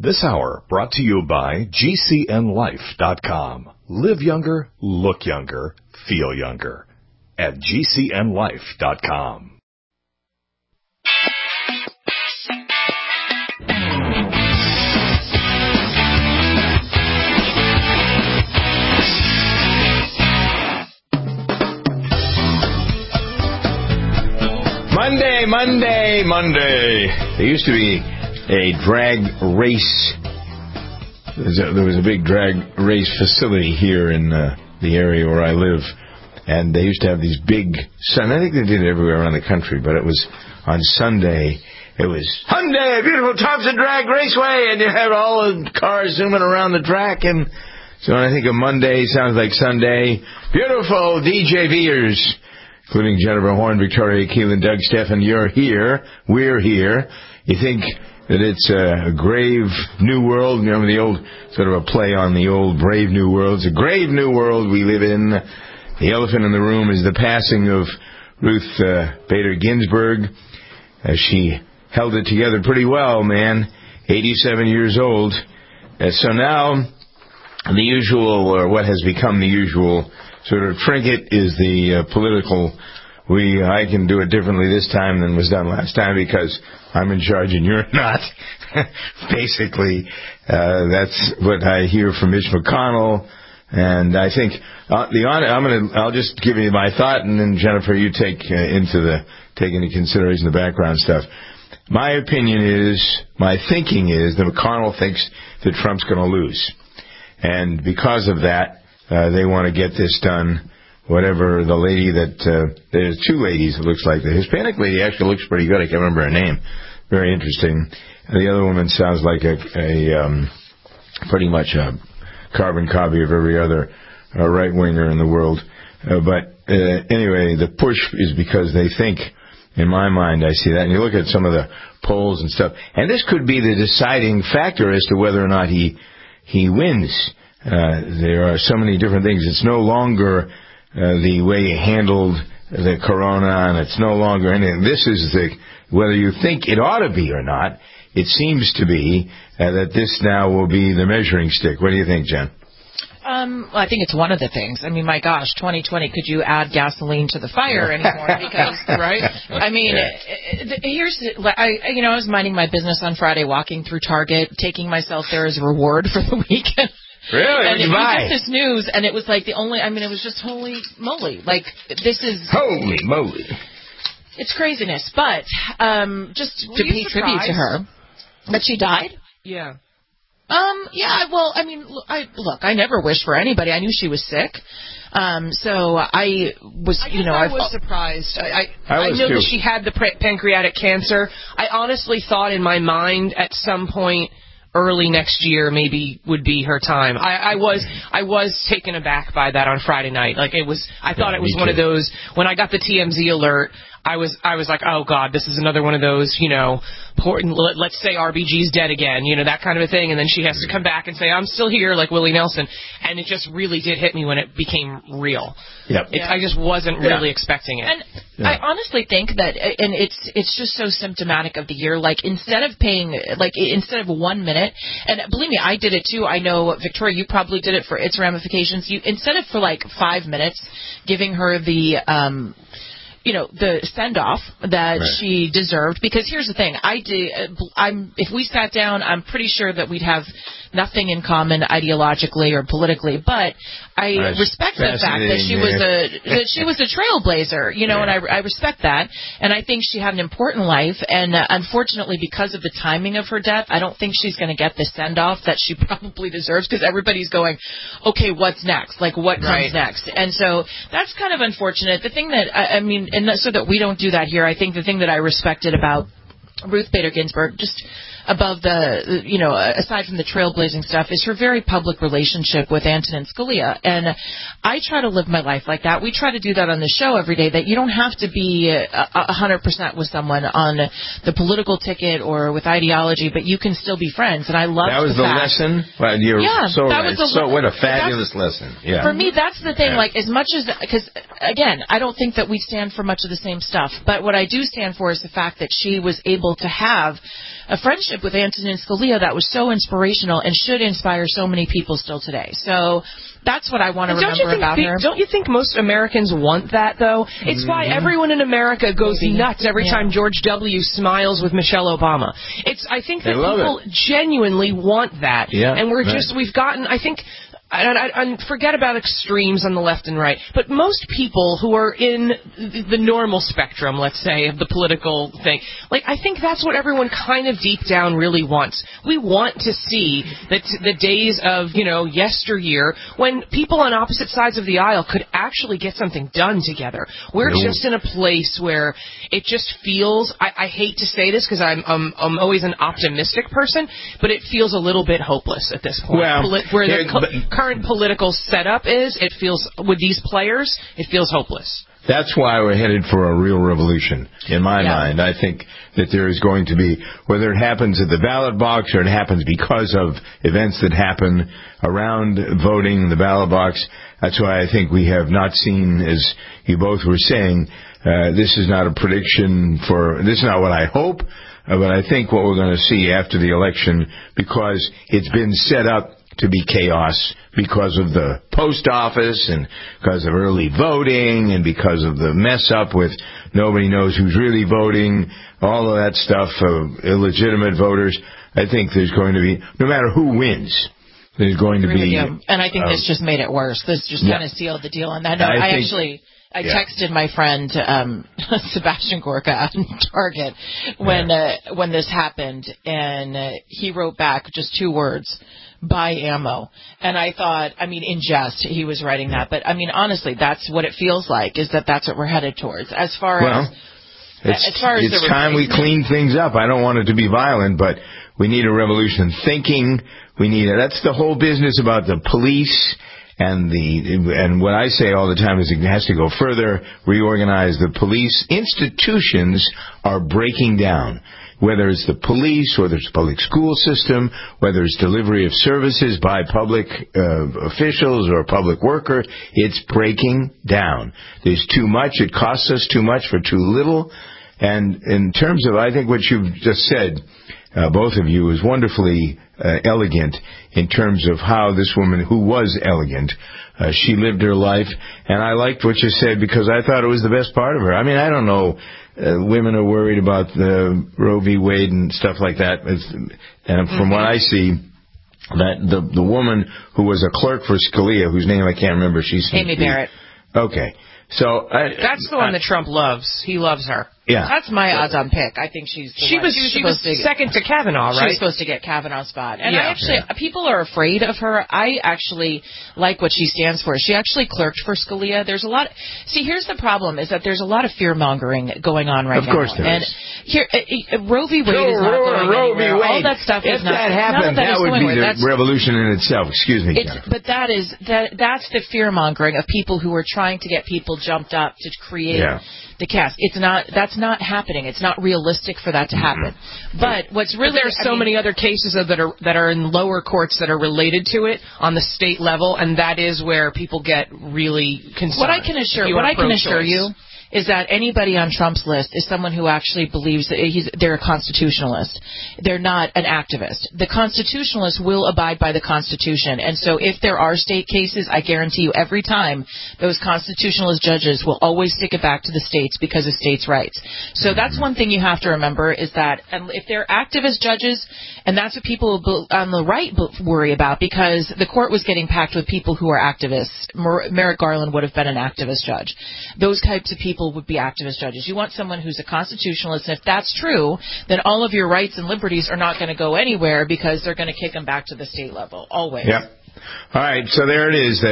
This hour brought to you by GCNLife.com. Live younger, look younger, feel younger. At GCNLife.com. Monday. There used to be a drag race. There was a big drag race facility here in the area where I live, and they used to have these big I think they did it everywhere around the country, but it was on Sunday. It was Hyundai, beautiful Thompson Drag Raceway, and you had all the cars zooming around the track. And so when I think of Monday, sounds like Sunday. Beautiful DJ Veers, including Jennifer Horn, Victoria Keelan, Doug Steffen. You're here. We're here. You think that it's a grave new world. You know, the old sort of a play on the old Brave New World. It's a grave new world we live in. The elephant in the room is the passing of Ruth Bader Ginsburg. She held it together pretty well, man. 87 years old. So now the usual, or what has become the usual sort of trinket, is the political. I can do it differently this time than was done last time because I'm in charge and you're not. Basically, that's what I hear from Mitch McConnell. And I think I'll just give you my thought, and then Jennifer, you take into consideration the background stuff. My thinking is that McConnell thinks that Trump's going to lose, and because of that, they want to get this done. Whatever the lady there's two ladies, it looks like. The Hispanic lady actually looks pretty good. I can't remember her name. Very interesting. The other woman sounds like a pretty much a carbon copy of every other right-winger in the world. But anyway, the push is because they think, in my mind, I see that. And you look at some of the polls and stuff, and this could be the deciding factor as to whether or not he wins. There are so many different things. It's no longer the way you handled the corona, and it's no longer anything. This is whether you think it ought to be or not, it seems to be that this now will be the measuring stick. What do you think, Jen? Well, I think it's one of the things. I mean, my gosh, 2020, could you add gasoline to the fire anymore? Because, right? I mean, I was minding my business on Friday, walking through Target, taking myself there as a reward for the weekend. Really? And you get this news, and it was like it was just holy moly. Like, this is... Holy moly. It's craziness. But just to pay tribute to her, that she died? Yeah. Yeah, well, I mean, I never wished for anybody. I knew she was sick. So I was, I was surprised. I was knew too. that she had the pancreatic cancer. I honestly thought in my mind at some point early next year maybe would be her time. I was taken aback by that on Friday night. Like I thought it was one of those, when I got the TMZ alert, I was like, oh God, this is another one of those, let's say RBG's dead again, that kind of a thing. And then she has to come back and say, I'm still here, like Willie Nelson. And it just really did hit me when it became real. Yep. I just wasn't really expecting it. And I honestly think that, and it's just so symptomatic of the year, like instead of 1 minute, and believe me, I did it too. I know, Victoria, you probably did it for its ramifications. Instead of for 5 minutes giving her the send-off that she deserved, because here's the thing, if we sat down, I'm pretty sure that we'd have nothing in common ideologically or politically, but I respect the fact that she was a trailblazer, and I respect that, and I think she had an important life, and unfortunately, because of the timing of her death, I don't think she's going to get the send-off that she probably deserves, because everybody's going, okay, what's next? Like, what comes next? And so that's kind of unfortunate. The thing that, so that we don't do that here, I think the thing that I respected about Ruth Bader Ginsburg, just above the, aside from the trailblazing stuff, is her very public relationship with Antonin Scalia. And I try to live my life like that. We try to do that on the show every day, that you don't have to be 100% with someone on the political ticket or with ideology, but you can still be friends. And I love that. That was the lesson? Well, you're so right. What a fabulous lesson. Yeah. For me, that's the thing. Like, as much as, because, again, I don't think that we stand for much of the same stuff, but what I do stand for is the fact that she was able to have a friendship with Antonin Scalia that was so inspirational and should inspire so many people still today. So that's what I want to remember about her. Don't you think most Americans want that, though? It's why everyone in America goes nuts every time George W. smiles with Michelle Obama. I think that people genuinely want that. Yeah, and we've gotten, I think... And forget about extremes on the left and right, but most people who are in the normal spectrum, let's say, of the political thing, I think that's what everyone kind of deep down really wants. We want to see that the days of, yesteryear, when people on opposite sides of the aisle could actually get something done together. We're just in a place where it just feels, I hate to say this because I'm always an optimistic person, but it feels a little bit hopeless at this point. Where the current political setup is, it feels, with these players, it feels hopeless. That's why we're headed for a real revolution, in my mind. I think that there is going to be, whether it happens at the ballot box or it happens because of events that happen around voting, the ballot box, that's why I think we have not seen, as you both were saying, this is not a prediction this is not what I hope, but I think what we're going to see after the election, because it's been set up to be chaos because of the post office and because of early voting and because of the mess up with nobody knows who's really voting, all of that stuff, illegitimate voters. I think there's going to be, no matter who wins, there's going to be... And I think this just made it worse. This just kind of sealed the deal on that note. I texted my friend Sebastian Gorka on Target when this happened, and he wrote back just 2 words: buy ammo. And I thought, in jest, he was writing that. But, honestly, that's what it feels like, is that's what we're headed towards. As far as it's time we clean things up. I don't want it to be violent, but we need a revolution in thinking. That's the whole business about the police. And what I say all the time is it has to go further, reorganize the police. Institutions are breaking down. Whether it's the police, whether it's the public school system, whether it's delivery of services by public officials or a public worker, it's breaking down. There's too much. It costs us too much for too little. And in terms of, I think what you've just said, both of you, is wonderfully elegant in terms of how this woman, who was elegant, she lived her life. And I liked what you said because I thought it was the best part of her. I don't know. Women are worried about Roe v. Wade and stuff like that. And from what I see, that the woman who was a clerk for Scalia, whose name I can't remember, Amy Barrett. Okay. So that's the one that Trump loves. He loves her. Yeah. That's my odds-on pick. I think she was second to Kavanaugh, right? She was supposed to get Kavanaugh's spot. And people are afraid of her. I actually like what she stands for. She actually clerked for Scalia. There's a lot... here's the problem, is that there's a lot of fear-mongering going on right now. Of course there is. Here, Roe v. Wade is not going anywhere. All that stuff is not... If that happened, that would be the revolution in itself. Excuse me, but that's the fear-mongering of people who are trying to get people jumped up to create... the cast. That's not happening. It's not realistic for that to happen. But what's really... But there's so many other cases that are in lower courts that are related to it on the state level, and that is where people get really concerned. What I can assure you is that anybody on Trump's list is someone who actually believes that they're a constitutionalist. They're not an activist. The constitutionalists will abide by the Constitution. And so if there are state cases, I guarantee you every time those constitutionalist judges will always stick it back to the states because of states' rights. So that's one thing you have to remember, is that if they're activist judges, and that's what people on the right worry about, because the court was getting packed with people who are activists. Merrick Garland would have been an activist judge. Those types of people would be activist judges. You want someone who's a constitutionalist, and if that's true, then all of your rights and liberties are not going to go anywhere because they're going to kick them back to the state level, always. Yep. All right, so there it is,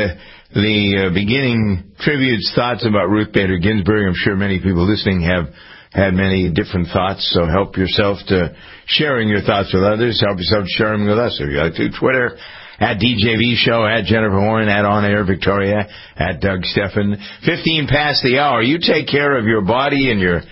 the beginning tributes, thoughts about Ruth Bader Ginsburg. I'm sure many people listening have had many different thoughts, so help yourself to sharing your thoughts with others. Help yourself to share them with us. If you like to Twitter, at DJV Show, at Jennifer Horn, at On Air Victoria, at Doug Steffen. 15 past the hour. You take care of your body and you're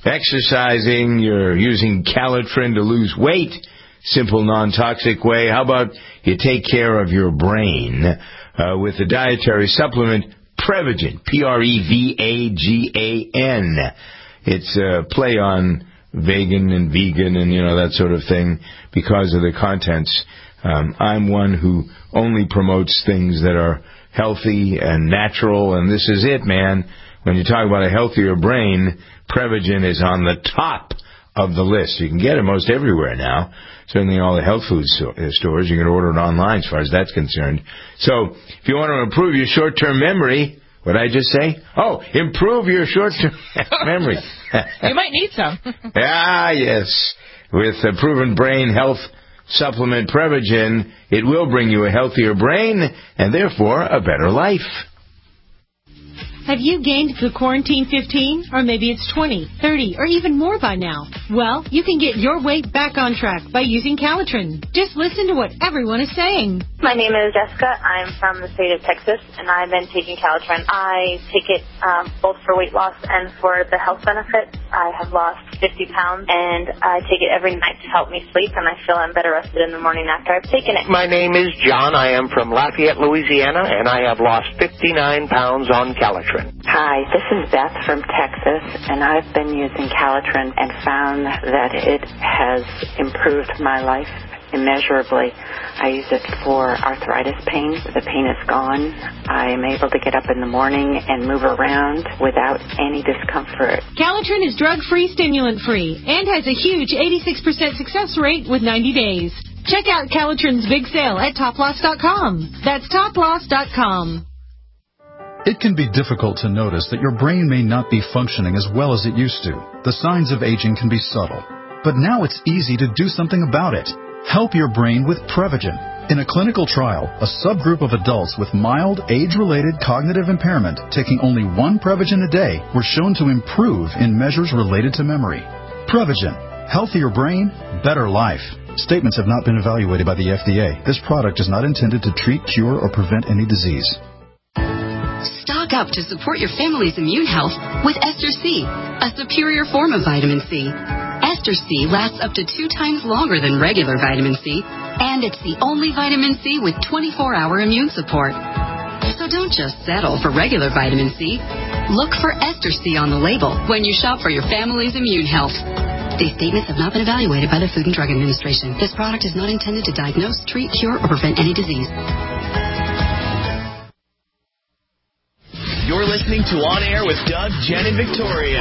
exercising. You're using Calitrin to lose weight. Simple, non-toxic way. How about you take care of your brain with the dietary supplement Prevagen, Prevagan. It's a play on vegan and vegan and, that sort of thing because of the contents. I'm one who only promotes things that are healthy and natural, and this is it, man. When you talk about a healthier brain, Prevagen is on the top of the list. You can get it most everywhere now. Certainly all the health food stores. You can order it online as far as that's concerned. So if you want to improve your short-term memory, what did I just say? Oh, improve your short-term memory. You might need some. Yes. With the proven brain health supplement Prevagen, it will bring you a healthier brain and therefore a better life. Have you gained the quarantine 15? Or maybe it's 20, 30, or even more by now? Well, you can get your weight back on track by using Calitrin. Just listen to what everyone is saying. My name is Jessica. I'm from the state of Texas, and I've been taking Calitrin. I take it both for weight loss and for the health benefits. I have lost 50 pounds, and I take it every night to help me sleep, and I feel I'm better rested in the morning after I've taken it. My name is John. I am from Lafayette, Louisiana, and I have lost 59 pounds on Calitrin. Hi, this is Beth from Texas, and I've been using Calitrin and found that it has improved my life immeasurably. I use it for arthritis pain. The pain is gone. I am able to get up in the morning and move around without any discomfort. Calitrin is drug-free, stimulant-free, and has a huge 86% success rate with 90 days. Check out Calitrin's big sale at toploss.com. That's toploss.com. It can be difficult to notice that your brain may not be functioning as well as it used to. The signs of aging can be subtle. But now it's easy to do something about it. Help your brain with Prevagen. In a clinical trial, a subgroup of adults with mild, age-related cognitive impairment taking only one Prevagen a day were shown to improve in measures related to memory. Prevagen. Healthier brain, better life. Statements have not been evaluated by the FDA. This product is not intended to treat, cure, or prevent any disease. Stock up to support your family's immune health with Ester C, a superior form of vitamin C. Ester C lasts up to 2 times longer than regular vitamin C, and it's the only vitamin C with 24-hour immune support. So don't just settle for regular vitamin C. Look for Ester C on the label when you shop for your family's immune health. These statements have not been evaluated by the Food and Drug Administration. This product is not intended to diagnose, treat, cure, or prevent any disease. You're listening to On Air with Doug, Jen, and Victoria.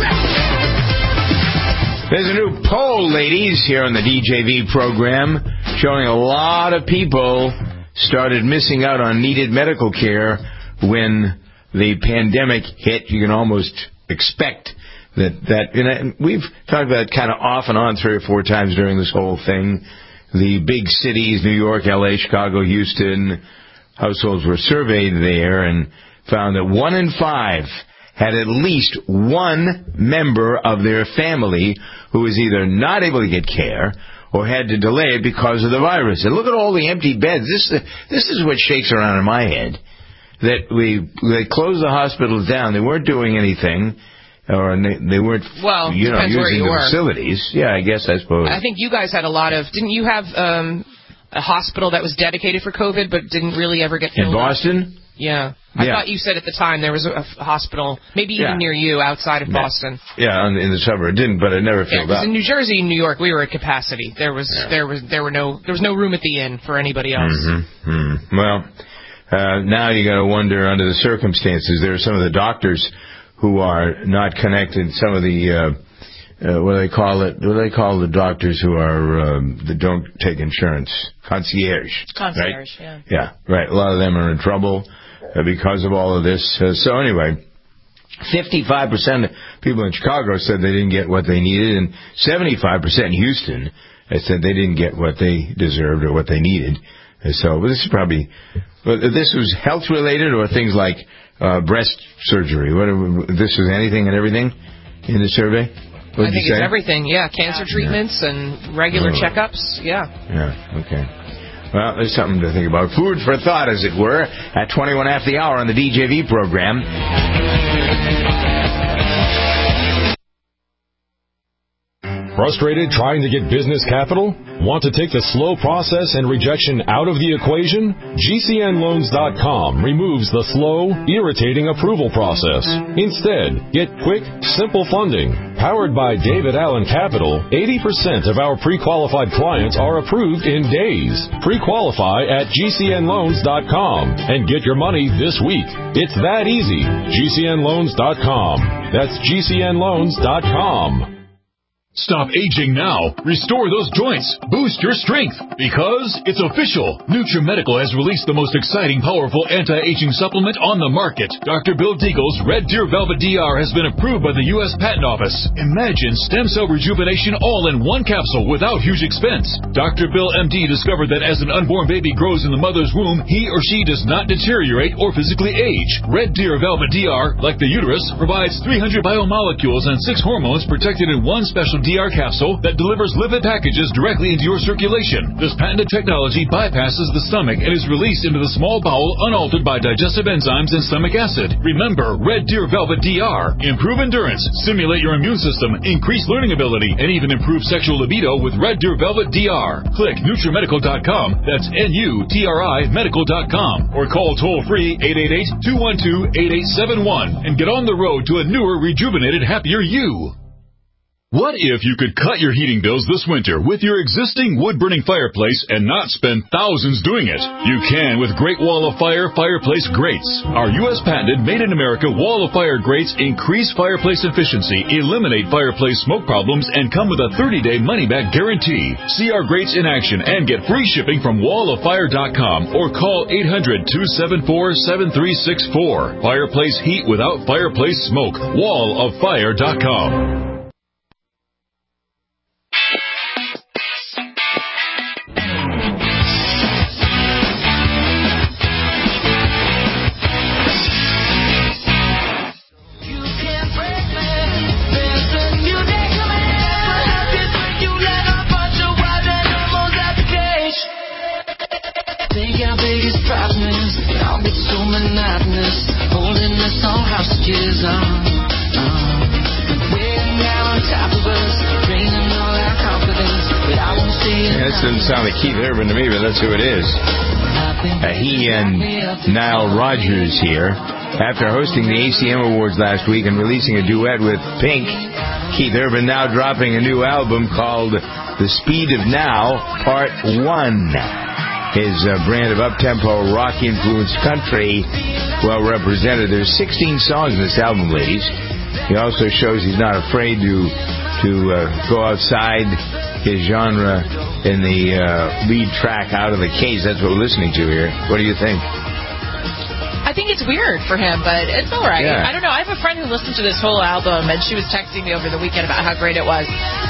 There's a new poll, ladies, here on the DJV program showing a lot of people started missing out on needed medical care when the pandemic hit. You can almost expect that and we've talked about it kind of off and on 3 or 4 times during this whole thing. The big cities, New York, L.A., Chicago, Houston, households were surveyed there and found that 1 in 5 had at least one member of their family who was either not able to get care or had to delay it because of the virus. And look at all the empty beds. This is what shakes around in my head. That they closed the hospitals down. They weren't doing anything. Or they weren't, using the facilities. Yeah, I guess, I suppose. I think you guys had a lot of... Didn't you have a hospital that was dedicated for COVID but didn't really ever get filled in Boston? Yeah. I thought you said at the time there was a hospital, maybe even near you, outside of Boston. Yeah, in the suburb. It didn't, but it never filled up. In New Jersey and New York, we were at capacity. There was no room at the inn for anybody else. Mm-hmm. Mm-hmm. Well, now you got to wonder under the circumstances. There are some of the doctors who are not connected. Some of the what do they call it? What do they call the doctors who are that don't take insurance? Concierge. Concierge, right? Yeah, right. A lot of them are in trouble because of all of this. So anyway, 55% of people in Chicago said they didn't get what they needed, and 75% in Houston said they didn't get what they deserved or what they needed. So this is probably this was health related or things like breast surgery. This was anything and everything in the survey? I think it's everything. Yeah, cancer treatments and regular checkups. Yeah. Yeah. Okay. Well, there's something to think about. Food for thought, as it were, at 21 after the hour on the DJV program. Frustrated trying to get business capital? Want to take the slow process and rejection out of the equation? GCNLoans.com removes the slow, irritating approval process. Instead, get quick, simple funding. Powered by David Allen Capital, 80% of our pre-qualified clients are approved in days. Pre-qualify at GCNLoans.com and get your money this week. It's that easy. GCNLoans.com. That's GCNLoans.com. Stop aging now. Restore those joints. Boost your strength. Because it's official. NutriMedical has released the most exciting, powerful anti-aging supplement on the market. Dr. Bill Deagle's Red Deer Velvet DR has been approved by the U.S. Patent Office. Imagine stem cell rejuvenation all in one capsule without huge expense. Dr. Bill MD discovered that as an unborn baby grows in the mother's womb, he or she does not deteriorate or physically age. Red Deer Velvet DR, like the uterus, provides 300 biomolecules and 6 hormones protected in one special DR capsule that delivers lipid packages directly into your circulation. This patented technology bypasses the stomach and is released into the small bowel unaltered by digestive enzymes and stomach acid. Remember, Red Deer Velvet DR. Improve endurance, stimulate your immune system, increase learning ability, and even improve sexual libido with Red Deer Velvet DR. Click NutriMedical.com, that's NUTRI Medical.com, or call toll-free 888-212-8871 and get on the road to a newer, rejuvenated, happier you. What if you could cut your heating bills this winter with your existing wood-burning fireplace and not spend thousands doing it? You can with Great Wall of Fire fireplace grates. Our U.S. patented made-in-America Wall of Fire grates increase fireplace efficiency, eliminate fireplace smoke problems, and come with a 30-day money-back guarantee. See our grates in action and get free shipping from walloffire.com or call 800-274-7364. Fireplace heat without fireplace smoke. walloffire.com. That doesn't sound like Keith Urban to me, but that's who it is. He and Nile Rodgers here. After hosting the ACM Awards last week and releasing a duet with Pink, Keith Urban now dropping a new album called The Speed of Now, Part 1. His brand of up-tempo, rock-influenced country, well represented. There's 16 songs in this album, ladies. He also shows he's not afraid to go outside his genre in the lead track, Out of the Cage. That's what we're listening to here. What do you think? I think it's weird for him, but it's all right. Yeah. I don't know. I have a friend who listened to this whole album, and she was texting me over the weekend about how great it was.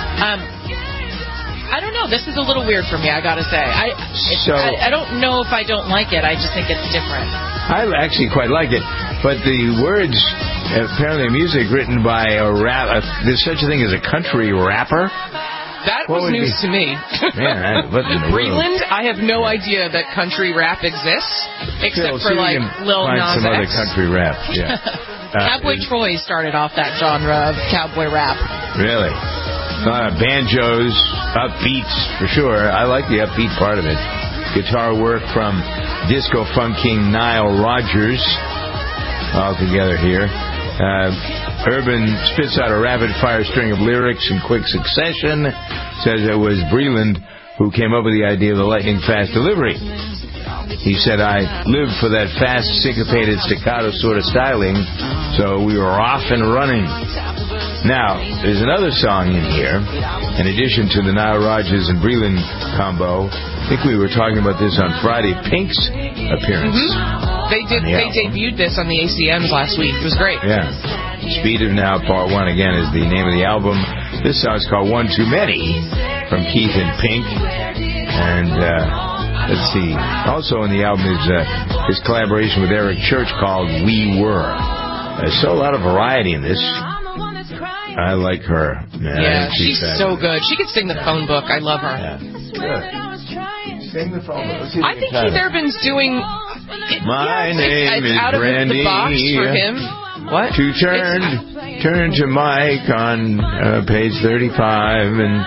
I don't know. This is a little weird for me, I got to say. I don't know if I don't like it. I just think it's different. I actually quite like it. But the words, apparently music written by a rap. There's such a thing as a country rapper. That was news to me. Man, Breland, I have no idea that country rap exists, except for like Lil Nas some X. other country rap. Yeah. Cowboy Troy started off that genre of cowboy rap. Really? Banjos, upbeats for sure. I like the upbeat part of it. Guitar work from disco funk king Nile Rodgers all together here. Urban spits out a rapid-fire string of lyrics in quick succession. Says it was Breland who came up with the idea of the lightning-fast delivery. He said, I live for that fast, syncopated, staccato sort of styling, so we were off and running. Now, there's another song in here, in addition to the Nile Rodgers and Breland combo. I think we were talking about this on Friday, Pink's appearance. Mm-hmm. They debuted this on the ACMs last week. It was great. Yeah. Speed of Now, Part 1, again, is the name of the album. This song's called One Too Many from Keith and Pink. And let's see. Also in the album is his collaboration with Eric Church called We Were. So a lot of variety in this. I like her. Yeah, she's so good. She could sing the phone book. I love her. Yeah. Good. Sing the phone book. I think Keith Urban's doing... My name is out Brandy. Of the box for him. What? To turn to Mike on page 35 and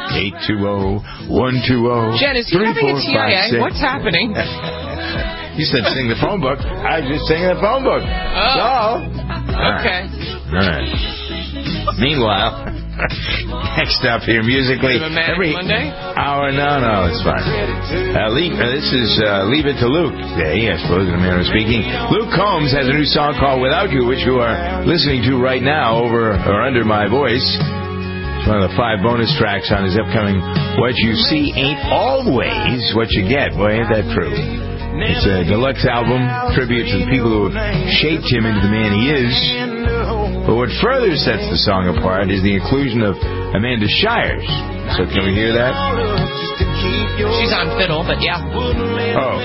820-120. Jen, is he having a TIA? What's happening? You said sing the phone book. I was just singing the phone book. Oh. Okay. All right. Meanwhile, next up here musically, every Monday? hour. No, it's fine. This is Leave It to Luke Day, I suppose, in a manner of speaking. Luke Combs has a new song called Without You, which you are listening to right now over or under my voice. It's one of the 5 bonus tracks on his upcoming What You See Ain't Always What You Get. Boy, ain't that true. It's a deluxe album, tribute to the people who shaped him into the man he is. But what further sets the song apart is the inclusion of Amanda Shires. So can we hear that? She's on fiddle, but yeah. Oh.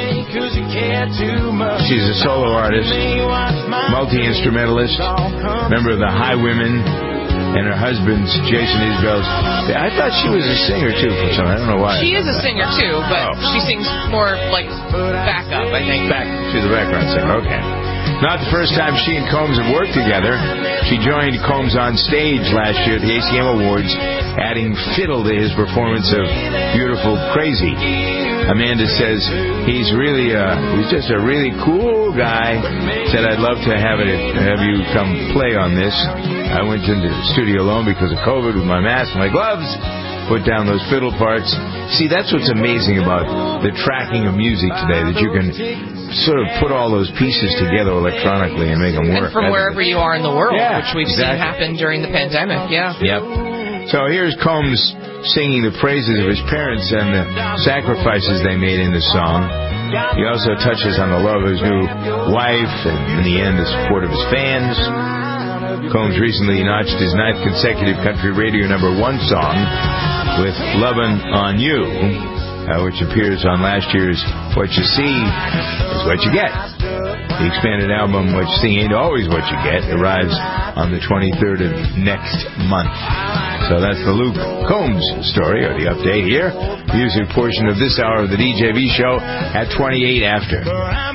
She's a solo artist, multi-instrumentalist, member of the Highwomen, and her husband's Jason Isbell's. I thought she was a singer, too, for some. I don't know why. She is a singer, too, but she sings more like backup, I think. She's a background singer, okay. Not the first time she and Combs have worked together. She joined Combs on stage last year at the ACM Awards, adding fiddle to his performance of Beautiful Crazy. Amanda says he's just a really cool guy. Said, I'd love to have you come play on this. I went into the studio alone because of COVID with my mask and my gloves. Put down those fiddle parts. See, that's what's amazing about the tracking of music today, that you can sort of put all those pieces together electronically and make them work. And from wherever you are in the world, which we've seen happen during the pandemic, Yep. So here's Combs singing the praises of his parents and the sacrifices they made in the song. He also touches on the love of his new wife and, in the end, the support of his fans. Combs recently notched his 9th consecutive country radio #1 song with Lovin' on You, which appears on last year's What You See Is What You Get. The expanded album, What You See Ain't Always What You Get, arrives on the 23rd of next month. So that's the Luke Combs story, or the update here. Music portion of this hour of the DJV show at 28 after.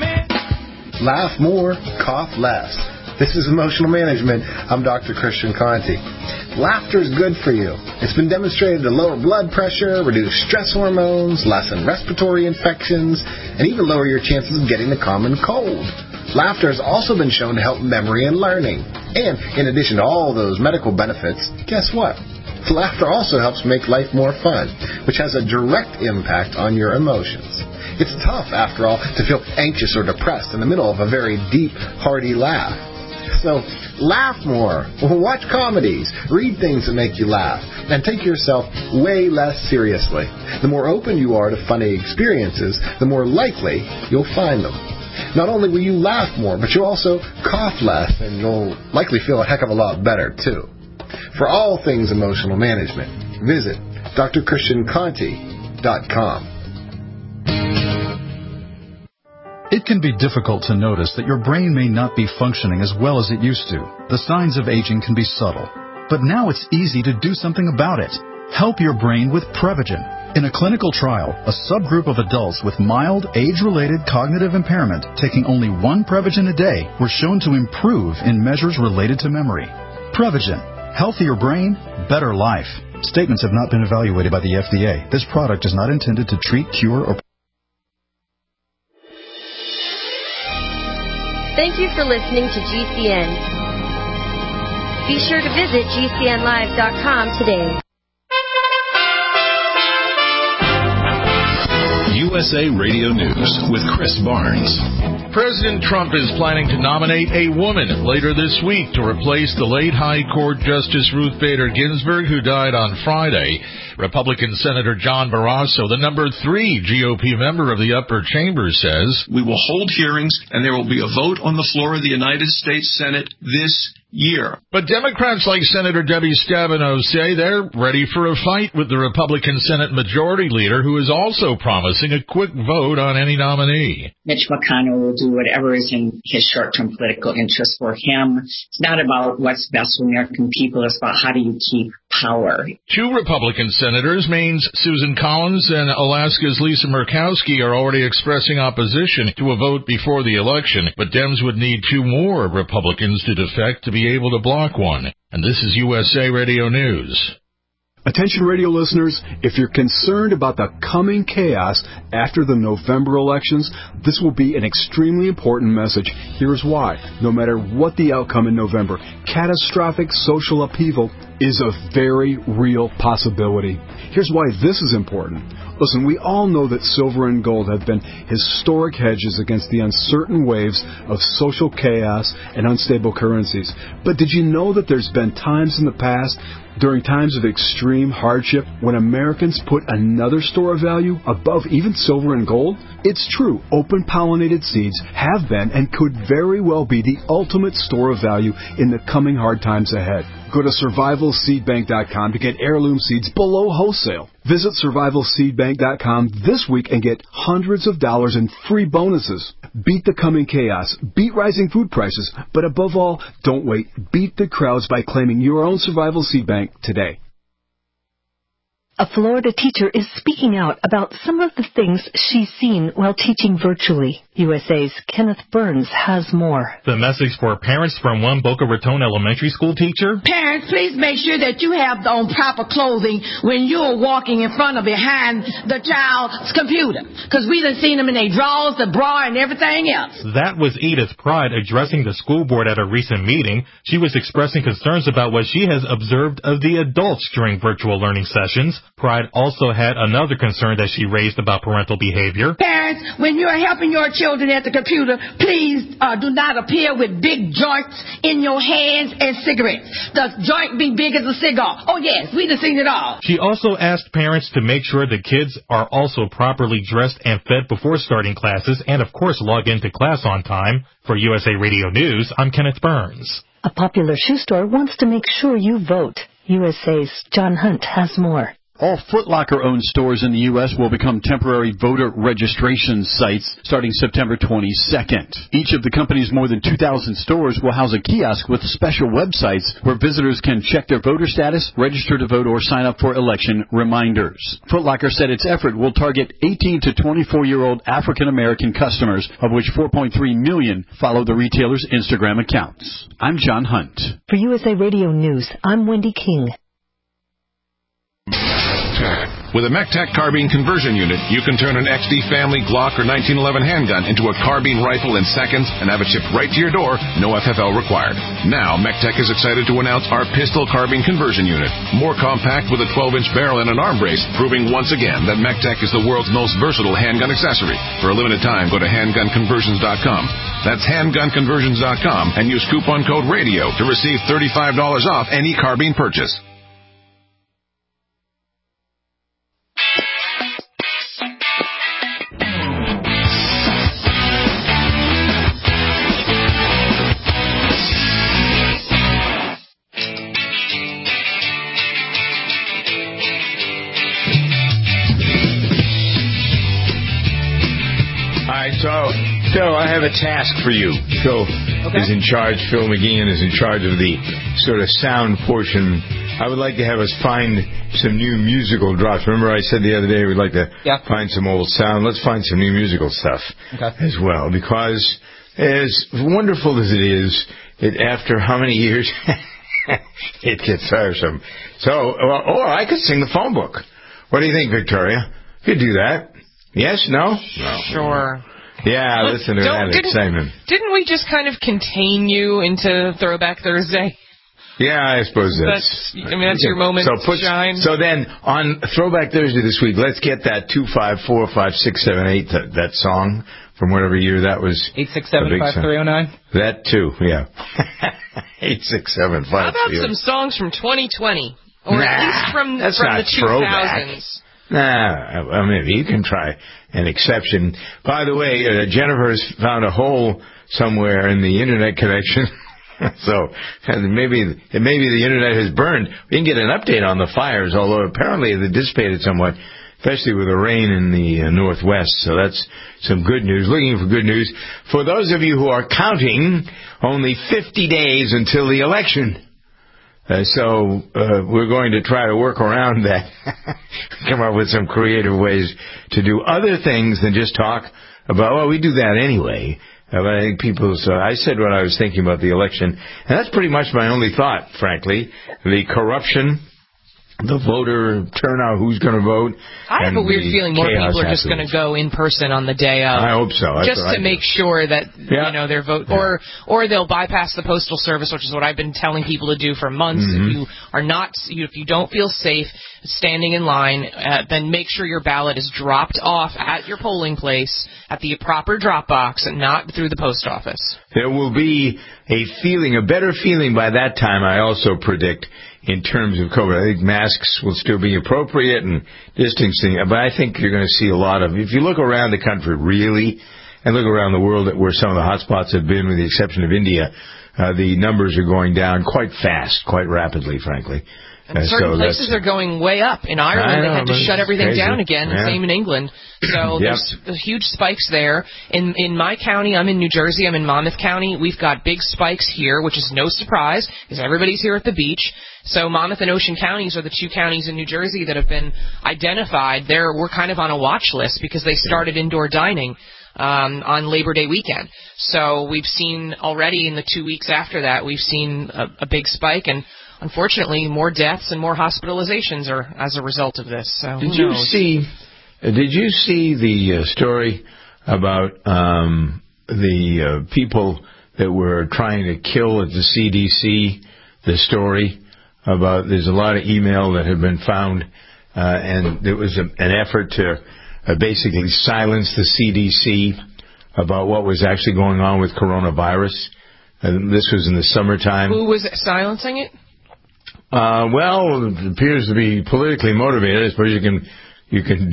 Laugh more, cough less. This is Emotional Management. I'm Dr. Christian Conti. Laughter is good for you. It's been demonstrated to lower blood pressure, reduce stress hormones, lessen respiratory infections, and even lower your chances of getting the common cold. Laughter has also been shown to help memory and learning. And in addition to all those medical benefits, guess what? Laughter also helps make life more fun, which has a direct impact on your emotions. It's tough, after all, to feel anxious or depressed in the middle of a very deep, hearty laugh. So, laugh more, watch comedies, read things that make you laugh, and take yourself way less seriously. The more open you are to funny experiences, the more likely you'll find them. Not only will you laugh more, but you'll also cough less, and you'll likely feel a heck of a lot better, too. For all things emotional management, visit drchristianconti.com. It can be difficult to notice that your brain may not be functioning as well as it used to. The signs of aging can be subtle. But now it's easy to do something about it. Help your brain with Prevagen. In a clinical trial, a subgroup of adults with mild, age-related cognitive impairment taking only 1 Prevagen a day were shown to improve in measures related to memory. Prevagen. Healthier brain, better life. Statements have not been evaluated by the FDA. This product is not intended to treat, cure, or... Thank you for listening to GCN. Be sure to visit GCNlive.com today. USA Radio News with Chris Barnes. President Trump is planning to nominate a woman later this week to replace the late High Court Justice Ruth Bader Ginsburg, who died on Friday. Republican Senator John Barrasso, the number 3 GOP member of the upper chamber, says, "We will hold hearings and there will be a vote on the floor of the United States Senate this year." But Democrats like Senator Debbie Stabenow say they're ready for a fight with the Republican Senate Majority Leader, who is also promising a quick vote on any nominee. Mitch McConnell will do whatever is in his short-term political interest for him. It's not about what's best for American people. It's about how do you keep power. 2 Republican senators, Maine's Susan Collins and Alaska's Lisa Murkowski, are already expressing opposition to a vote before the election, but Dems would need 2 more Republicans to defect to be able to block one. And this is USA Radio News. Attention radio listeners, if you're concerned about the coming chaos after the November elections, this will be an extremely important message. Here's why. No matter what the outcome in November, catastrophic social upheaval is a very real possibility. Here's why this is important. Listen, we all know that silver and gold have been historic hedges against the uncertain waves of social chaos and unstable currencies. But did you know that there's been times in the past, during times of extreme hardship, when Americans put another store of value above even silver and gold? It's true, open-pollinated seeds have been and could very well be the ultimate store of value in the coming hard times ahead. Go to survivalseedbank.com to get heirloom seeds below wholesale. Visit survivalseedbank.com this week and get hundreds of dollars in free bonuses. Beat the coming chaos. Beat rising food prices. But above all, don't wait. Beat the crowds by claiming your own Survival Seed Bank today. A Florida teacher is speaking out about some of the things she's seen while teaching virtually. USA's Kenneth Burns has more. The message for parents from one Boca Raton elementary school teacher. Parents, please make sure that you have on proper clothing when you're walking in front or behind the child's computer. Because we done seen them in their drawers, the bra, and everything else. That was Edith Pride addressing the school board at a recent meeting. She was expressing concerns about what she has observed of the adults during virtual learning sessions. Pride also had another concern that she raised about parental behavior. Parents, when you're helping your children at the computer, please do not appear with big joints in your hands and cigarettes. The joint be big as a cigar. Oh, yes, we done seen it all. She also asked parents to make sure the kids are also properly dressed and fed before starting classes and, of course, log into class on time. For USA Radio News, I'm Kenneth Burns. A popular shoe store wants to make sure you vote. USA's John Hunt has more. All Foot Locker-owned stores in the U.S. will become temporary voter registration sites starting September 22nd. Each of the company's more than 2,000 stores will house a kiosk with special websites where visitors can check their voter status, register to vote, or sign up for election reminders. Foot Locker said its effort will target 18 to 24-year-old African-American customers, of which 4.3 million follow the retailer's Instagram accounts. I'm John Hunt. For USA Radio News, I'm Wendy King. With a MECTEC carbine conversion unit, you can turn an XD family Glock or 1911 handgun into a carbine rifle in seconds and have it shipped right to your door, no FFL required. Now, MECTEC is excited to announce our pistol carbine conversion unit. More compact with a 12-inch barrel and an arm brace, proving once again that MECTEC is the world's most versatile handgun accessory. For a limited time, go to handgunconversions.com. That's handgunconversions.com and use coupon code RADIO to receive $35 off any carbine purchase. So I have a task for you. Phil is in charge. Phil McGeehan is in charge of the sort of sound portion. I would like to have us find some new musical drops. Remember I said the other day we'd like to find some old sound. Let's find some new musical stuff as well. Because as wonderful as it is, after how many years, it gets tiresome. So, or I could sing the phone book. What do you think, Victoria? Could do that. Yes? No? No. Sure. Yeah, listen to that excitement. Didn't we just kind of contain you into Throwback Thursday? Yeah, I suppose that's your moment to shine. So then, on Throwback Thursday this week, let's get that 2545678, that song from whatever year that was. 867-5309? That too, yeah. 867-5309. How about some songs from 2020? Or at least from the 2000s? Nah, maybe you can try an exception. By the way, Jennifer's found a hole somewhere in the internet connection. So maybe the internet has burned. We can get an update on the fires, although apparently they dissipated somewhat, especially with the rain in the northwest. So that's some good news. Looking for good news. For those of you who are counting, only 50 days until the election. So we're going to try to work around that, come up with some creative ways to do other things than just talk about, well, we do that anyway. But I think I said what I was thinking about the election, and that's pretty much my only thought, frankly. The corruption, the voter turnout, who's going to vote. I have a weird feeling more people are just going to go in person on the day of. I hope so. Just to make sure that their vote, or they'll bypass the postal service, which is what I've been telling people to do for months. Mm-hmm. If you don't feel safe standing in line, then make sure your ballot is dropped off at your polling place at the proper drop box and not through the post office. There will be a better feeling by that time, I also predict, in terms of COVID. I think masks will still be appropriate and distancing, but I think you're going to see a lot of, if you look around the country really, and look around the world where some of the hot spots have been, with the exception of India, the numbers are going down quite fast, quite rapidly, frankly. And certain places are going way up. In Ireland, they had to shut everything down again, and same in England. So there's huge spikes there. In my county, I'm in New Jersey, I'm in Monmouth County, we've got big spikes here, which is no surprise, because everybody's here at the beach. So Monmouth and Ocean counties are the two counties in New Jersey that have been identified. We're kind of on a watch list because they started indoor dining on Labor Day weekend. So we've seen already in the 2 weeks after that, we've seen a big spike, and unfortunately, more deaths and more hospitalizations are as a result of this. So Did you see the story about the people that were trying to kill at the CDC? The story about there's a lot of email that had been found, and there was an effort to basically silence the CDC about what was actually going on with coronavirus. This was in the summertime. Who was silencing it? Well, it appears to be politically motivated. I suppose you can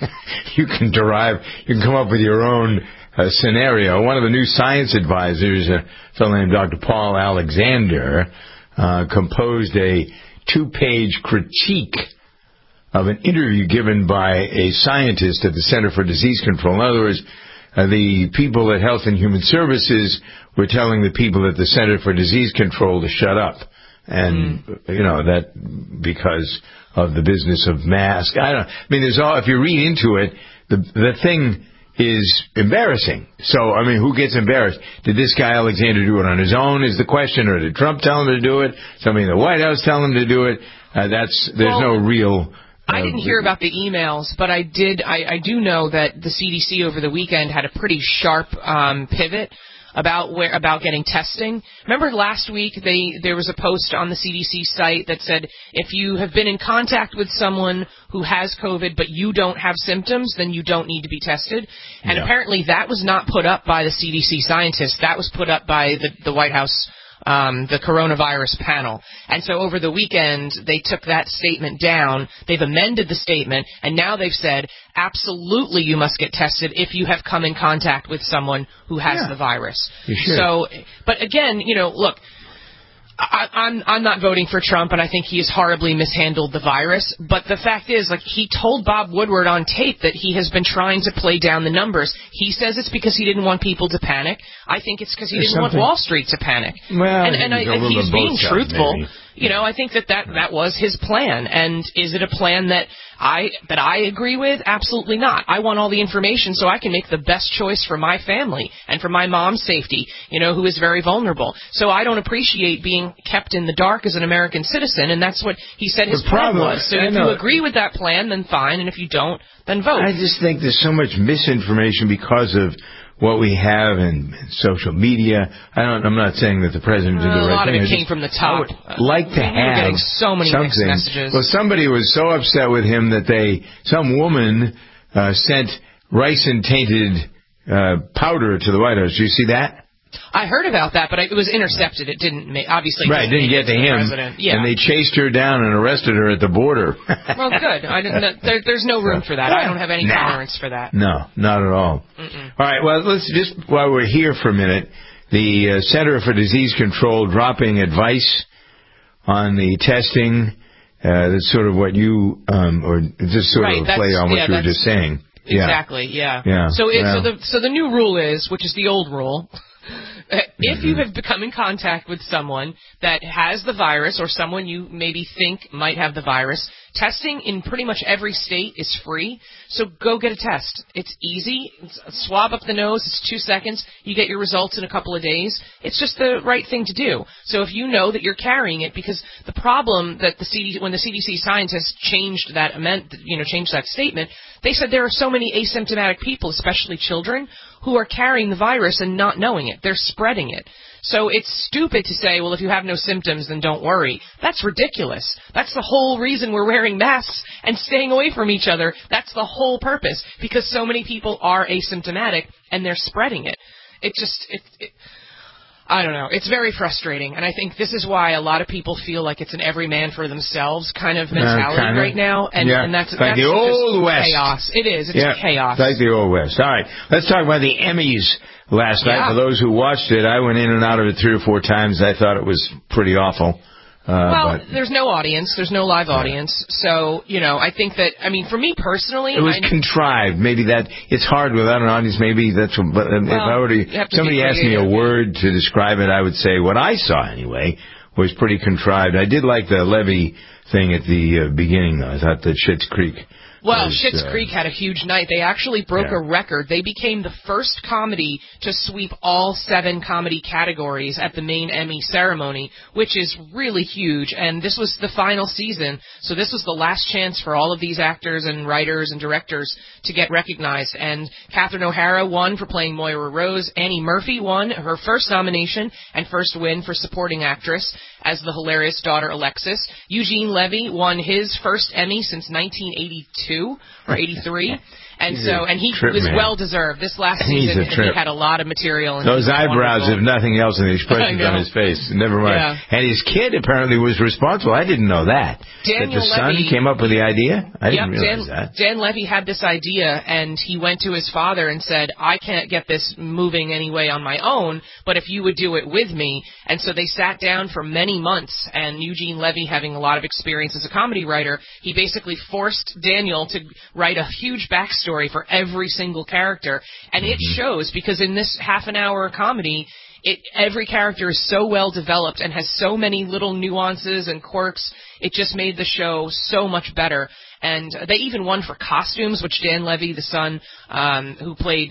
come up with your own scenario. One of the new science advisors, a fellow named Dr. Paul Alexander, composed a 2-page critique of an interview given by a scientist at the Center for Disease Control. In other words, the people at Health and Human Services were telling the people at the Center for Disease Control to shut up. And, that because of the business of masks. If you read into it, the thing is embarrassing. So, who gets embarrassed? Did this guy Alexander do it on his own is the question, or did Trump tell him to do it? Somebody in the White House tell him to do it? There's no real... I didn't hear about the emails, but I do know that the CDC over the weekend had a pretty sharp pivot about getting testing. Remember last week there was a post on the CDC site that said if you have been in contact with someone who has COVID but you don't have symptoms, then you don't need to be tested. And apparently that was not put up by the CDC scientists. That was put up by the White House, the coronavirus panel. And so over the weekend, they took that statement down. They've amended the statement, and now they've said, absolutely you must get tested if you have come in contact with someone who has the virus. You should. So, but again, look, I'm not voting for Trump, and I think he has horribly mishandled the virus. But the fact is, he told Bob Woodward on tape that he has been trying to play down the numbers. He says it's because he didn't want people to panic. I think it's because he didn't want Wall Street to panic. Well, and he's being truthful. Maybe. I think that was his plan. And is it a plan that I agree with? Absolutely not. I want all the information so I can make the best choice for my family and for my mom's safety, who is very vulnerable. So I don't appreciate being kept in the dark as an American citizen, and that's what he said his plan was. So if you agree with that plan, then fine, and if you don't, then vote. I just think there's so much misinformation because of what we have in social media. I'm not saying that the president did the right thing. A lot of it came from the top. I would like to have we're getting so many mixed messages. Well, somebody was so upset with him that some woman sent ricin-tainted powder to the White House. Did you see that? I heard about that, but it was intercepted. It didn't obviously didn't get to him. Yeah. And they chased her down and arrested her at the border. Well, good. There's no room for that. I don't have any tolerance for that. No, not at all. Mm-mm. All right. Well, let's just while we're here for a minute, the Center for Disease Control dropping advice on the testing. That's sort of what you or just sort of a play on what you were just saying. Exactly. Yeah. So the new rule is, which is the old rule, if you have become in contact with someone that has the virus or someone you maybe think might have the virus, testing in pretty much every state is free, so go get a test. It's easy. Swab up the nose. It's 2 seconds. You get your results in a couple of days. It's just the right thing to do. So if you know that you're carrying it, because the problem that when the CDC scientists changed that statement, they said there are so many asymptomatic people, especially children, who are carrying the virus and not knowing it. They're spreading it. So it's stupid to say, well, if you have no symptoms, then don't worry. That's ridiculous. That's the whole reason we're wearing masks and staying away from each other. That's the whole purpose, because so many people are asymptomatic and they're spreading it. I don't know. It's very frustrating, and I think this is why a lot of people feel like it's an every man for themselves kind of mentality right now, and that's like the old West. Chaos. It is. It's chaos. Like the old West. All right, let's talk about the Emmys last night. For those who watched it, I went in and out of it 3 or 4 times. I thought it was pretty awful. Well, there's no audience. There's no live audience. So, I think that, for me personally... It was contrived. Maybe it's hard without an audience. Maybe that's... But if somebody asked me a word to describe it, I would say what I saw, anyway, was pretty contrived. I did like the Levy thing at the beginning, though. I thought that Schitt's Creek... Well, Schitt's Creek had a huge night. They actually broke a record. They became the first comedy to sweep all 7 comedy categories at the main Emmy ceremony, which is really huge. And this was the final season, so this was the last chance for all of these actors and writers and directors to get recognized. And Catherine O'Hara won for playing Moira Rose. Annie Murphy won her first nomination and first win for supporting actress as the hilarious daughter Alexis. Eugene Levy won his first Emmy since 1982 or 83. And he was well deserved. This last season, he had a lot of material. And those eyebrows, if nothing else, and the expressions on his face. Never mind. Yeah. And his kid apparently was responsible. I didn't know that. That the son came up with the idea? I didn't realize that. Dan Levy had this idea, and he went to his father and said, I can't get this moving anyway on my own, but if you would do it with me. And so they sat down for many months, and Eugene Levy, having a lot of experience as a comedy writer, he basically forced Daniel to write a huge backstory for every single character, and it shows, because in this half-an-hour comedy, every character is so well developed and has so many little nuances and quirks. It just made the show so much better. And they even won for costumes, which Dan Levy, the son, who played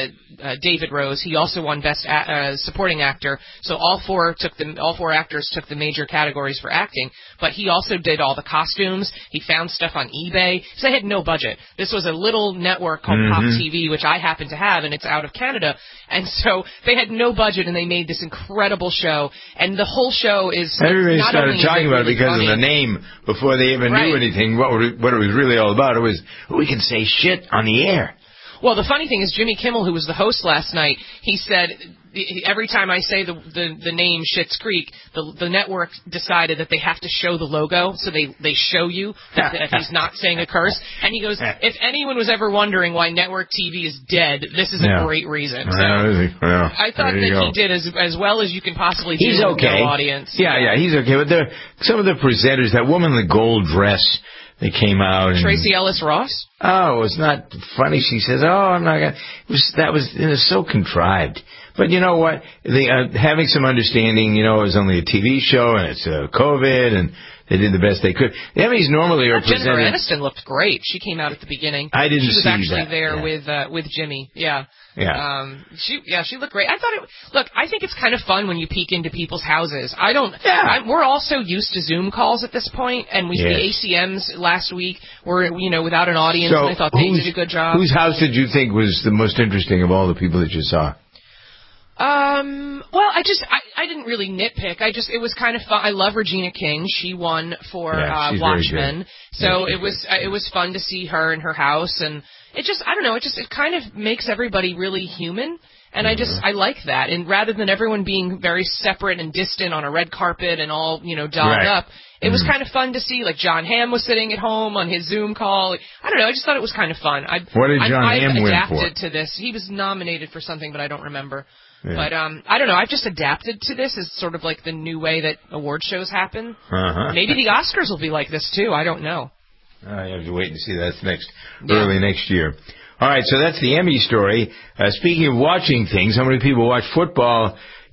David Rose, he also won Best Supporting Actor. So all four actors took the major categories for acting. But he also did all the costumes. He found stuff on eBay. So they had no budget. This was a little network called Pop TV, which I happen to have, and it's out of Canada. And so they had no budget, and they made this incredible show. And the whole show is everybody started talking about it because of the name before they even knew anything. What it was really all about. It was, we can say shit on the air. Well, the funny thing is, Jimmy Kimmel, who was the host last night, he said, every time I say the name Schitt's Creek, the network decided that they have to show the logo, so they show you that he's not saying a curse. And he goes, if anyone was ever wondering why network TV is dead, this is a great reason. So I thought that he did as well as you can possibly do. He's okay. No audience. Yeah, he's okay. But some of the presenters, that woman in the gold dress, they came out. And, Tracy Ellis Ross? Oh, it was not funny. She says, I'm not going to. It was so contrived. But you know what? Having some understanding, it was only a TV show and it's COVID and they did the best they could. The Emmys normally are presented. Jennifer Aniston looked great. She came out at the beginning. I didn't see that. She was actually there with Jimmy. Yeah. Yeah. She looked great. I think it's kind of fun when you peek into people's houses. We're all so used to Zoom calls at this point, and the ACMs last week were, without an audience, and I thought they did a good job. Whose house did you think was the most interesting of all the people that you saw? Well, I didn't really nitpick. It was kind of fun. I love Regina King. She won for Watchmen. So it was fun to see her in her house, and it kind of makes everybody really human. And I like that. And rather than everyone being very separate and distant on a red carpet and all, dolled up, it was kind of fun to see. Like John Hamm was sitting at home on his Zoom call. I don't know. I just thought it was kind of fun. What did John Hamm win for? I adapted to this. He was nominated for something, but I don't remember. Yeah. But I don't know. I've just adapted to this as sort of like the new way that award shows happen. Maybe the Oscars will be like this too. I don't know. You have to wait and see. That's early next year. All right, so that's the Emmy story. Speaking of watching things, how many people watch football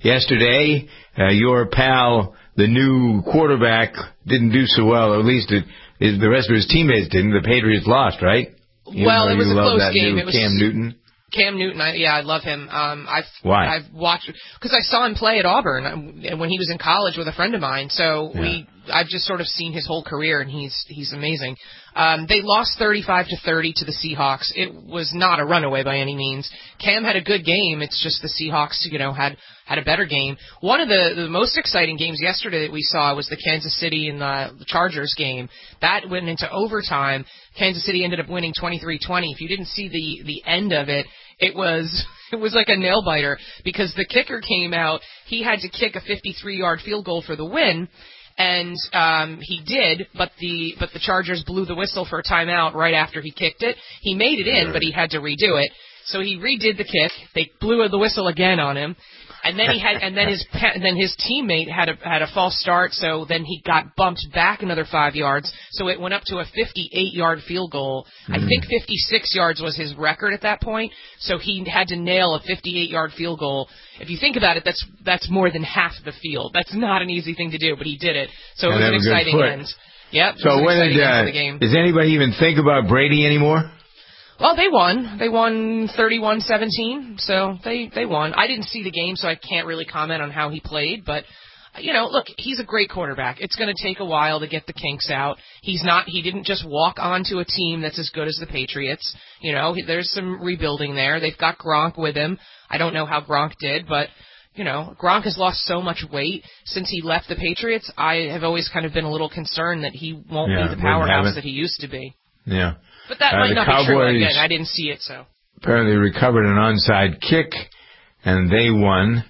yesterday. Your pal, the new quarterback, didn't do so well. Or at least the rest of his teammates didn't. The Patriots lost, right? Well, it was a close game. It was Cam Newton. Cam Newton, I love him. Why? I've watched because I saw him play at Auburn when he was in college with a friend of mine. So I've just sort of seen his whole career, and he's amazing. They lost 35-30 to the Seahawks. It was not a runaway by any means. Cam had a good game. It's just the Seahawks, had a better game. One of the most exciting games yesterday that we saw was the Kansas City and the Chargers game. That went into overtime. Kansas City ended up winning 23-20. If you didn't see the end of it, it was like a nail biter because the kicker came out. He had to kick a 53-yard field goal for the win. And he did, but the Chargers blew the whistle for a timeout right after he kicked it. He made it in, but he had to redo it. So he redid the kick. They blew the whistle again on him, and then his teammate had a false start. So then he got bumped back another 5 yards. So it went up to a 58-yard field goal. I think 56 yards was his record at that point. So he had to nail a 58-yard field goal. If you think about it, that's more than half the field. That's not an easy thing to do, but he did it. So it was an exciting end. Yep. So does anybody even think about Brady anymore? Well, they won. They won 31-17, so they won. I didn't see the game, so I can't really comment on how he played, but look, he's a great quarterback. It's going to take a while to get the kinks out. He didn't just walk onto a team that's as good as the Patriots. There's some rebuilding there. They've got Gronk with him. I don't know how Gronk did, but Gronk has lost so much weight since he left the Patriots. I have always kind of been a little concerned that he won't be the powerhouse that he used to be. Yeah. But that might not be true again. I didn't see it, so. Apparently recovered an onside kick, and they won.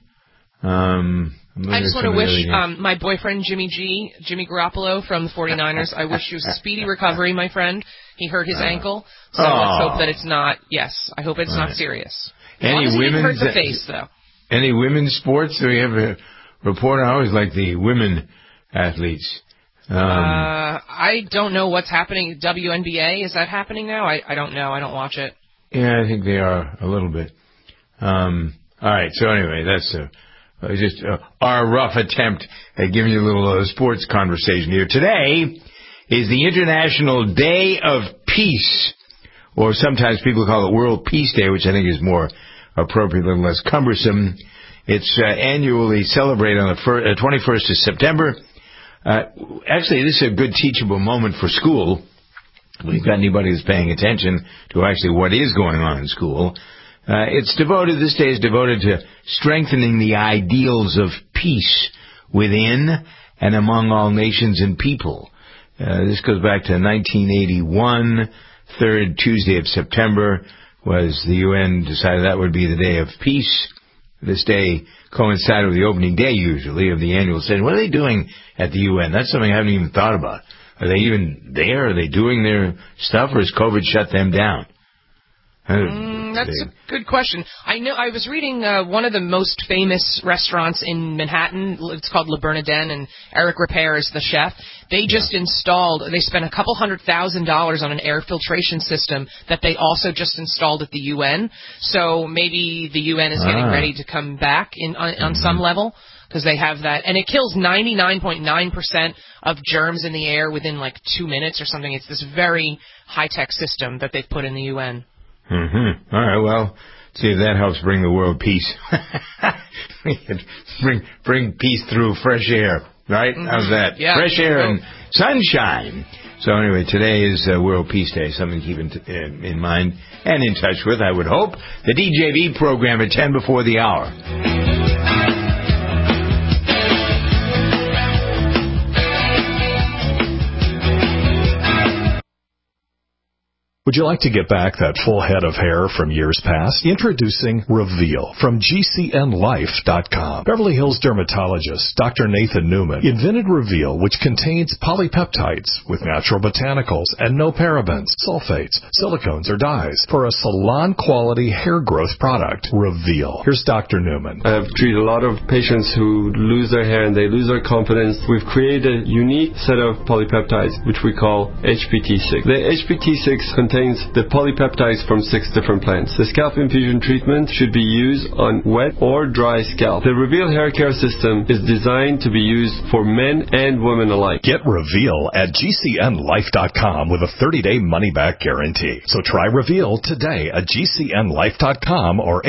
I just want to wish my boyfriend, Jimmy Garoppolo from the 49ers, I wish you a speedy recovery, my friend. He hurt his ankle, so let's hope that it's not, I hope it's not serious. As long as he didn't hurt the face, though. Any women's sports? Do we have a reporter? I always like the women athletes. I don't know what's happening. WNBA, is that happening now? I don't know. I don't watch it. Yeah, I think they are a little bit. All right. So anyway, that's just our rough attempt at giving you a little sports conversation here. Today is the International Day of Peace, or sometimes people call it World Peace Day, which I think is more appropriate and less cumbersome. It's annually celebrated on the 21st of September. Actually, this is a good teachable moment for school. If we've got anybody who's paying attention to actually what is going on in school. This day is devoted to strengthening the ideals of peace within and among all nations and people. This goes back to 1981. Third Tuesday of September was the UN decided that would be the day of peace. This day coincided with the opening day, usually, of the annual session. What are they doing at the UN? That's something I haven't even thought about. Are they even there? Are they doing their stuff, or has COVID shut them down? That's a good question. I know I was reading one of the most famous restaurants in Manhattan. It's called Le Bernardin, and Eric Ripert is the chef. They just they spent $200,000 on an air filtration system that they also just installed at the UN. So maybe the UN is getting ready to come back on some level, because they have that. And it kills 99.9% of germs in the air within 2 minutes or something. It's this very high-tech system that they've put in the UN. Mm-hmm. All right, well, see if that helps bring the world peace. bring peace through fresh air, right? Mm-hmm. How's that? Yeah, fresh air and sunshine. So anyway, today is World Peace Day, something to keep in mind and in touch with, I would hope. The DJV program at 10 before the hour. Would you like to get back that full head of hair from years past? Introducing Reveal from GCNLife.com. Beverly Hills dermatologist Dr. Nathan Newman invented Reveal, which contains polypeptides with natural botanicals and no parabens, sulfates, silicones, or dyes for a salon-quality hair growth product. Reveal. Here's Dr. Newman. I've treated a lot of patients who lose their hair and they lose their confidence. We've created a unique set of polypeptides, which we call HPT6. The HPT6 contains contains the polypeptides from 6 different plants. The scalp infusion treatment should be used on wet or dry scalp. The Reveal hair care system is designed to be used for men and women alike. Get Reveal at GCNlife.com with a 30-day money-back guarantee. So try Reveal today at GCNlife.com or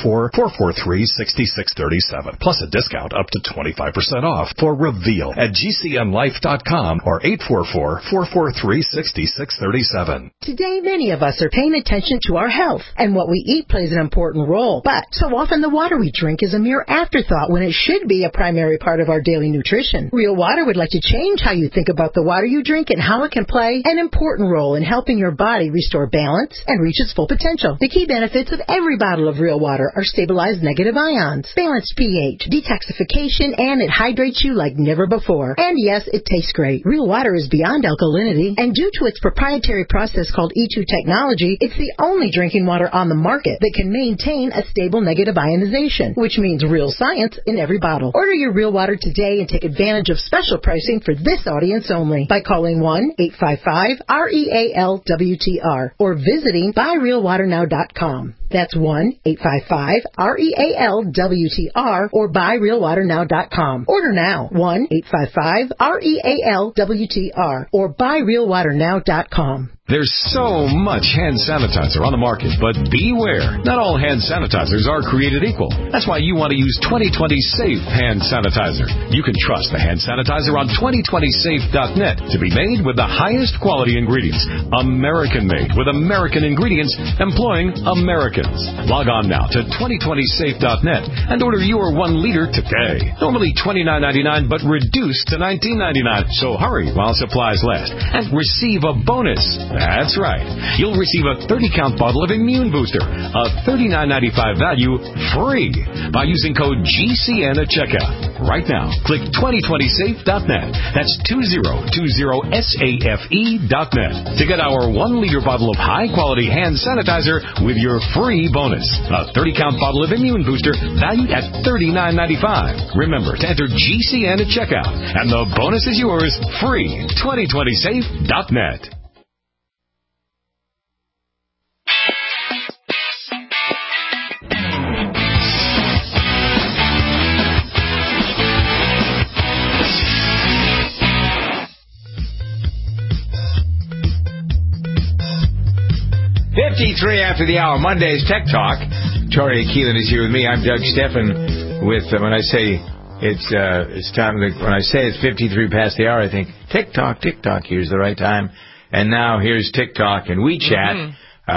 844-443-6637. Plus a discount up to 25% off for Reveal at GCNlife.com or 844-443-6637. Today, many of us are paying attention to our health, and what we eat plays an important role. But so often the water we drink is a mere afterthought when it should be a primary part of our daily nutrition. Real Water would like to change how you think about the water you drink and how it can play an important role in helping your body restore balance and reach its full potential. The key benefits of every bottle of Real Water are stabilized negative ions, balanced pH, detoxification, and it hydrates you like never before. And yes, it tastes great. Real Water is beyond alkalinity, and due to its proprietary process called E2 technology, it's the only drinking water on the market that can maintain a stable negative ionization, which means real science in every bottle. Order your Real Water today and take advantage of special pricing for this audience only by calling 1-855-REAL-WTR or visiting buyrealwaternow.com. That's 1-855-REAL-WTR or buyrealwaternow.com. Order now. 1-855-REAL-WTR or buyrealwaternow.com. There's so much hand sanitizer on the market, but beware. Not all hand sanitizers are created equal. That's why you want to use 2020 Safe Hand Sanitizer. You can trust the hand sanitizer on 2020safe.net to be made with the highest quality ingredients. American-made with American ingredients employing Americans. Log on now to 2020safe.net and order your 1 liter today. Normally $29.99, but reduced to $19.99. So hurry while supplies last and receive a bonus. That's right. You'll receive a 30-count bottle of Immune Booster, a $39.95 value, free by using code GCN at checkout. Right now, click 2020safe.net. That's 2020safe.net to get our 1 liter bottle of high-quality hand sanitizer with your free bonus. A 30-count bottle of Immune Booster valued at $39.95. Remember to enter GCN at checkout, and the bonus is yours free. 2020safe.net. After the hour, Monday's Tech Talk. Tori Keelan is here with me. I'm Doug Steffen. With when I say it's time, when I say it's 53 past the hour, I think TikTok. Here's the right time. And now here's TikTok and WeChat.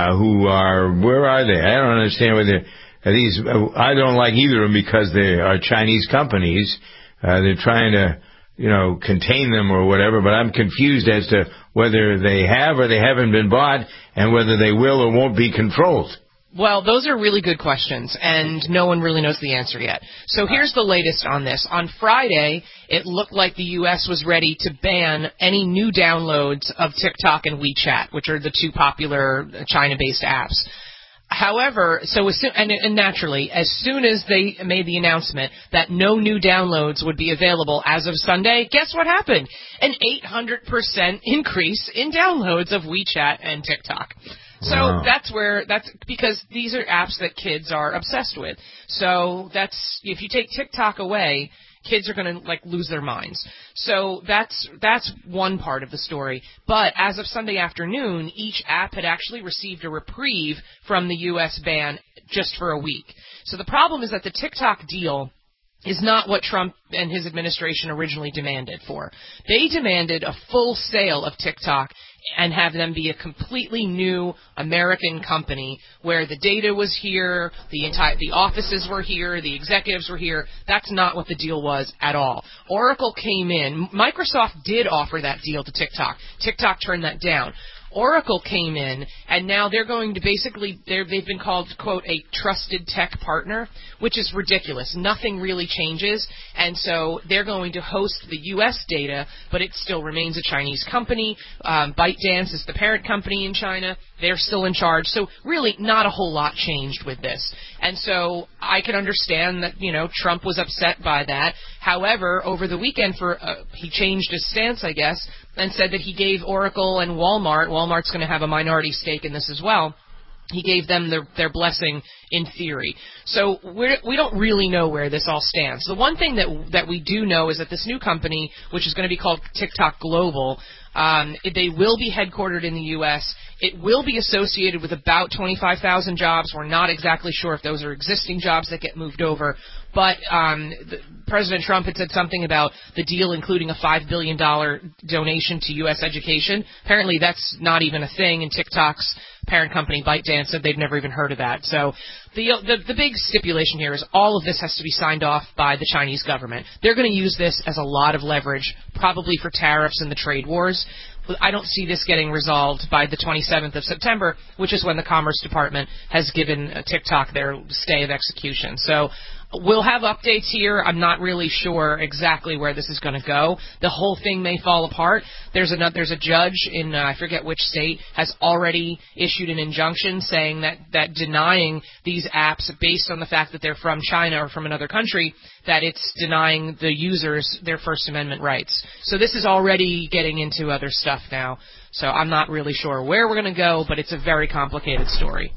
Where are they? I don't understand whether these. I don't like either of them because they are Chinese companies. They're trying to, contain them or whatever. But I'm confused as to whether they have or they haven't been bought, and whether they will or won't be controlled. Well, those are really good questions, and no one really knows the answer yet. So here's the latest on this. On Friday, it looked like the U.S. was ready to ban any new downloads of TikTok and WeChat, which are the 2 popular China-based apps. However, naturally, as soon as they made the announcement that no new downloads would be available as of Sunday, guess what happened? An 800% increase in downloads of WeChat and TikTok. So that's because these are apps that kids are obsessed with. So if you take TikTok away, kids are going to lose their minds. So that's one part of the story. But as of Sunday afternoon, each app had actually received a reprieve from the U.S. ban just for a week. So the problem is that the TikTok deal is not what Trump and his administration originally demanded for. They demanded a full sale of TikTok and have them be a completely new American company where the data was here, the offices were here, the executives were here. That's not what the deal was at all. Oracle came in. Microsoft did offer that deal to TikTok. TikTok turned that down. Oracle came in, and now they're going to they've been called, quote, a trusted tech partner, which is ridiculous. Nothing really changes, and so they're going to host the U.S. data, but it still remains a Chinese company. ByteDance is the parent company in China. They're still in charge, so really not a whole lot changed with this. And so I can understand that, Trump was upset by that. However, over the weekend he changed his stance, I guess, and said that he gave Oracle and Walmart Walmart's going to have a minority stake in this as well. He gave them their blessing in theory. So we don't really know where this all stands. The one thing that we do know is that this new company, which is going to be called TikTok Global, they will be headquartered in the U.S. It will be associated with about 25,000 jobs. We're not exactly sure if those are existing jobs that get moved over. But President Trump had said something about the deal including a $5 billion donation to U.S. education. Apparently that's not even a thing, and TikTok's parent company, ByteDance, said they've never even heard of that. So the big stipulation here is all of this has to be signed off by the Chinese government. They're going to use this as a lot of leverage, probably for tariffs and the trade wars. I don't see this getting resolved by the 27th of September, which is when the Commerce Department has given TikTok their stay of execution. So we'll have updates here. I'm not really sure exactly where this is going to go. The whole thing may fall apart. There's a judge in I forget which state has already issued an injunction saying that denying these apps based on the fact that they're from China or from another country, that it's denying the users their First Amendment rights. So this is already getting into other stuff now. So I'm not really sure where we're going to go, but it's a very complicated story.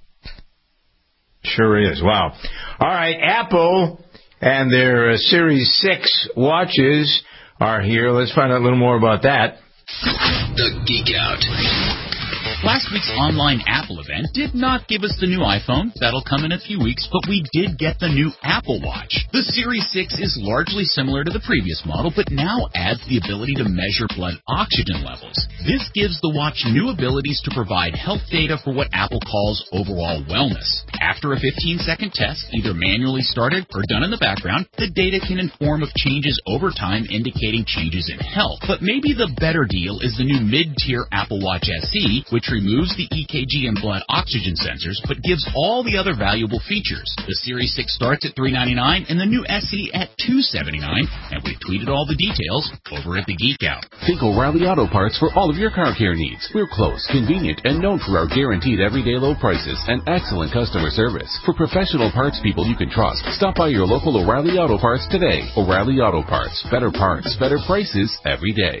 Sure is. Wow. All right, Apple and their Series 6 watches are here. Let's find out a little more about that. The Geek Out. Last week's online Apple event did not give us the new iPhone. That'll come in a few weeks, but we did get the new Apple Watch. The Series 6 is largely similar to the previous model, but now adds the ability to measure blood oxygen levels. This gives the watch new abilities to provide health data for what Apple calls overall wellness. After a 15-second test, either manually started or done in the background, the data can inform of changes over time, indicating changes in health. But maybe the better deal is the new mid-tier Apple Watch SE, which removes the EKG and blood oxygen sensors, but gives all the other valuable features. The Series 6 starts at $399 and the new SE at $279, and we've tweeted all the details over at the Geek Out. Think O'Reilly Auto Parts for all of your car care needs. We're close, convenient, and known for our guaranteed everyday low prices and excellent customer service. For professional parts people you can trust, stop by your local O'Reilly Auto Parts today. O'Reilly Auto Parts. Better parts, better prices every day.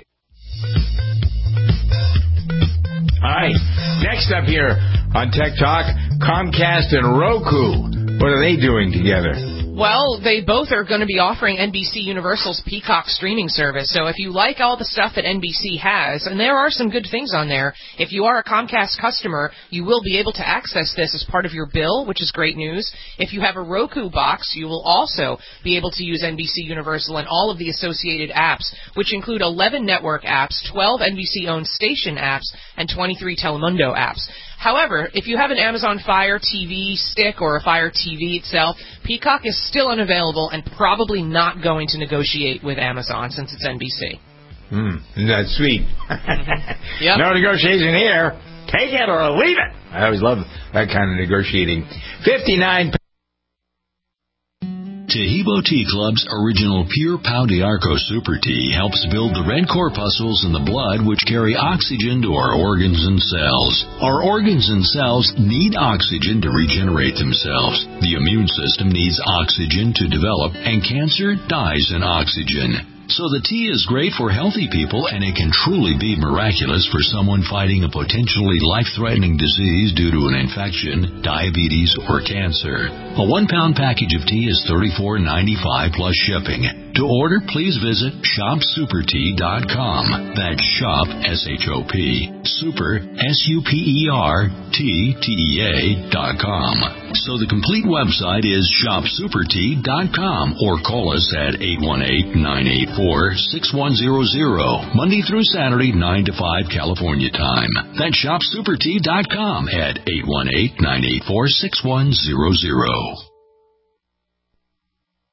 All right, next up here on Tech Talk, Comcast and Roku. What are they doing together? Well, they both are going to be offering NBC Universal's Peacock streaming service. So if you like all the stuff that NBC has, and there are some good things on there, if you are a Comcast customer, you will be able to access this as part of your bill, which is great news. If you have a Roku box, you will also be able to use NBC Universal and all of the associated apps, which include 11 network apps, 12 NBC-owned station apps, and 23 Telemundo apps. However, if you have an Amazon Fire TV stick or a Fire TV itself, Peacock is still unavailable and probably not going to negotiate with Amazon since it's NBC. Isn't that sweet? Yep. No negotiation here. Take it or leave it. I always love that kind of negotiating. 59. Tahibo Tea Club's original Pure Pau d'Arco Super Tea helps build the red corpuscles in the blood which carry oxygen to our organs and cells. Our organs and cells need oxygen to regenerate themselves. The immune system needs oxygen to develop, and cancer dies in oxygen. So the tea is great for healthy people, and it can truly be miraculous for someone fighting a potentially life-threatening disease due to an infection, diabetes, or cancer. A 1-pound package of tea is $34.95 plus shipping. To order, please visit shopsupertea.com. That's shop, S-H-O-P, super, S-U-P-E-R-T-T-E-A.com. So the complete website is shopsupertea.com, or call us at 818-984-6100, Monday through Saturday, 9 to 5 California time. That's shopsupertea.com at 818-984-6100.